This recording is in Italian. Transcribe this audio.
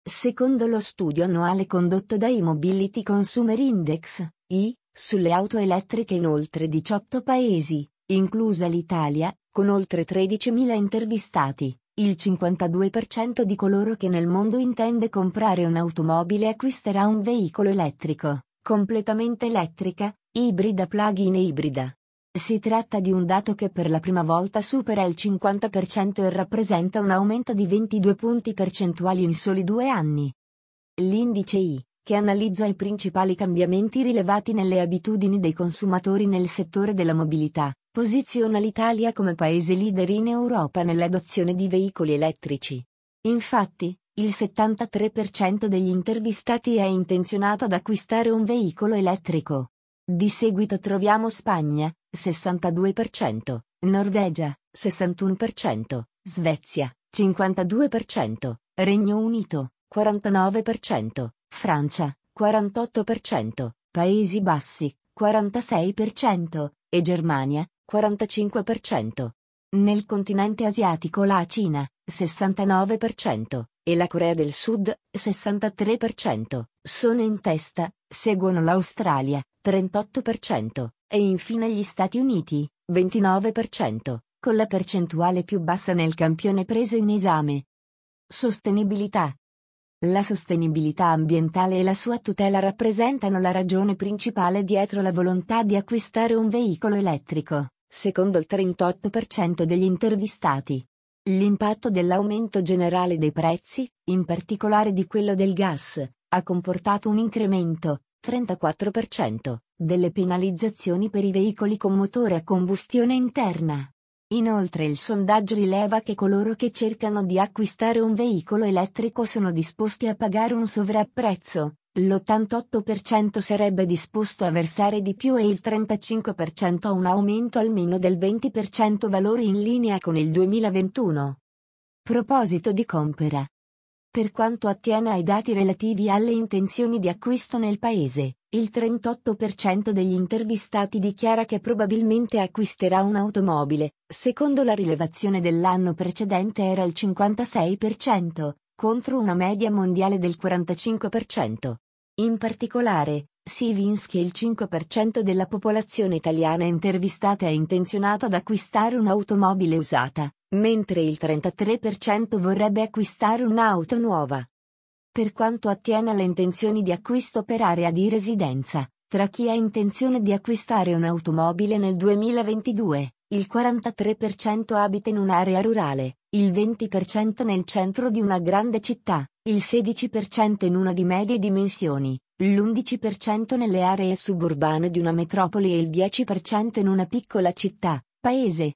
Secondo lo studio annuale condotto da e-Mobility Consumer Index, sulle auto elettriche in oltre 18 paesi, inclusa l'Italia, con oltre 13.000 intervistati, il 52% di coloro che nel mondo intende comprare un'automobile acquisterà un veicolo elettrico, completamente elettrica, ibrida plug-in e ibrida. Si tratta di un dato che per la prima volta supera il 50% e rappresenta un aumento di 22 punti percentuali in soli 2 anni. L'indice che analizza i principali cambiamenti rilevati nelle abitudini dei consumatori nel settore della mobilità, posiziona l'Italia come paese leader in Europa nell'adozione di veicoli elettrici. Infatti, il 73% degli intervistati è intenzionato ad acquistare un veicolo elettrico. Di seguito troviamo Spagna, 62%, Norvegia, 61%, Svezia, 52%, Regno Unito, 49%, Francia, 48%, Paesi Bassi, 46% e Germania, 45%. Nel continente asiatico la Cina, 69%, e la Corea del Sud, 63%, sono in testa, seguono l'Australia, 38%, e infine gli Stati Uniti, 29%, con la percentuale più bassa nel campione preso in esame. Sostenibilità. La sostenibilità ambientale e la sua tutela rappresentano la ragione principale dietro la volontà di acquistare un veicolo elettrico, secondo il 38% degli intervistati. L'impatto dell'aumento generale dei prezzi, in particolare di quello del gas, ha comportato un incremento, 34%, delle penalizzazioni per i veicoli con motore a combustione interna. Inoltre il sondaggio rileva che coloro che cercano di acquistare un veicolo elettrico sono disposti a pagare un sovrapprezzo, l'88% sarebbe disposto a versare di più e il 35% a un aumento almeno del 20%, valori in linea con il 2021. Proposito di compra. Per quanto attiene ai dati relativi alle intenzioni di acquisto nel paese, il 38% degli intervistati dichiara che probabilmente acquisterà un'automobile, secondo la rilevazione dell'anno precedente era il 56%, contro una media mondiale del 45%. In particolare, si evince che il 5% della popolazione italiana intervistata è intenzionato ad acquistare un'automobile usata, mentre il 33% vorrebbe acquistare un'auto nuova. Per quanto attiene alle intenzioni di acquisto per area di residenza, tra chi ha intenzione di acquistare un'automobile nel 2022, il 43% abita in un'area rurale, il 20% nel centro di una grande città, il 16% in una di medie dimensioni, l'11% nelle aree suburbane di una metropoli e il 10% in una piccola città, paese.